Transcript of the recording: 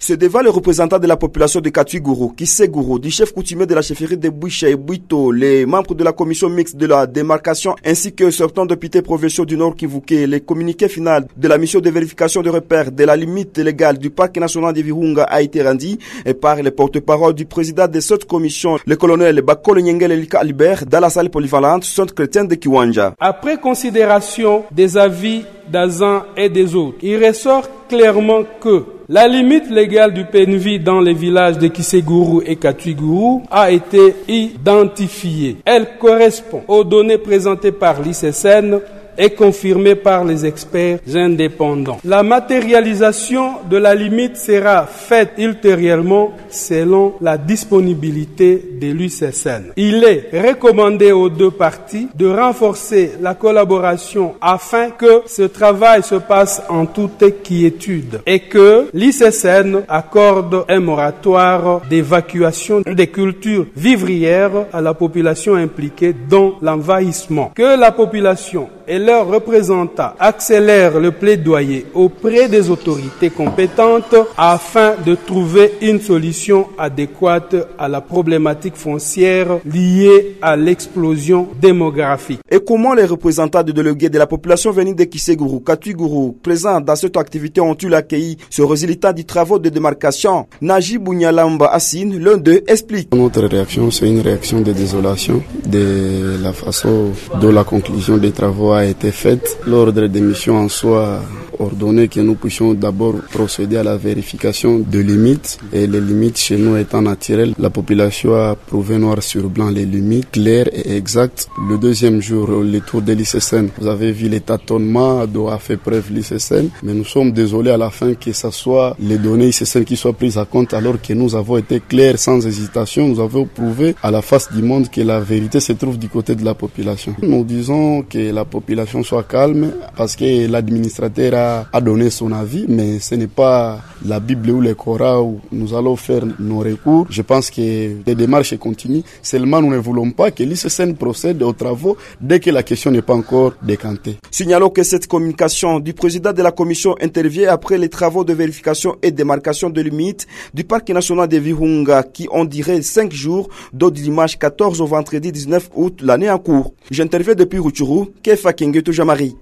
C'est devant les représentants de la population de Katouigourou, Kisségourou, du chef coutumier de la chefferie de Bouicha et Bouito, les membres de la commission mixte de la démarcation ainsi que certains députés provinciaux du Nord Kivuké. Les communiqués final de la mission de vérification de repères de la limite légale du parc national de Virunga a été rendu par le porte-parole du président de cette commission, le colonel Bakole Nyengele Lika Albert, dans la salle polyvalente Centre chrétien de Kiwanja. Après considération des avis des uns et des autres, il ressort clairement que la limite légale du PNV dans les villages de Kisségourou et Katouigourou a été identifiée. Elle correspond aux données présentées par l'ICSN et confirmée par les experts indépendants. La matérialisation de la limite sera faite ultérieurement selon la disponibilité de l'ICSN. Il est recommandé aux deux parties de renforcer la collaboration afin que ce travail se passe en toute quiétude et que l'ICSN accorde un moratoire d'évacuation des cultures vivrières à la population impliquée dans l'envahissement. Que la population et leurs représentants accélèrent le plaidoyer auprès des autorités compétentes afin de trouver une solution adéquate à la problématique foncière liée à l'explosion démographique. Et comment les représentants des délégués de la population venus de Kisségourou, Katouigourou, présents dans cette activité ont-ils accueilli ce résultat du travail de démarcation? Naji Bounyalamba Assine, l'un d'eux, explique. Notre réaction, c'est une réaction de désolation de la façon dont la conclusion des travaux a été faite. L'ordre des missions en soi ordonné que nous puissions d'abord procéder à la vérification de limites, et les limites chez nous étant naturelles, la population a prouvé noir sur blanc les limites claires et exactes. Le deuxième jour, le tour de l'ICSN, vous avez vu les tâtonnements dont a fait preuve l'ICSN, mais nous sommes désolés à la fin que ce soit les données ICSN qui soient prises en compte, alors que nous avons été clairs sans hésitation. Nous avons prouvé à la face du monde que la vérité se trouve du côté de la population. Nous disons que la population soit calme parce que l'administrateur a donné son avis, mais ce n'est pas la Bible ou le Coran où nous allons faire nos recours. Je pense que les démarches continuent. Seulement, nous ne voulons pas que l'ICSN procède aux travaux dès que la question n'est pas encore décantée. Signalons que cette communication du président de la commission intervient après les travaux de vérification et démarcation de limites du parc national de Virunga qui ont duré 5 jours, dont du dimanche 14 au vendredi 19 août l'année en cours. J'interviens depuis Rutshuru, Kefa Kengeto Jamari.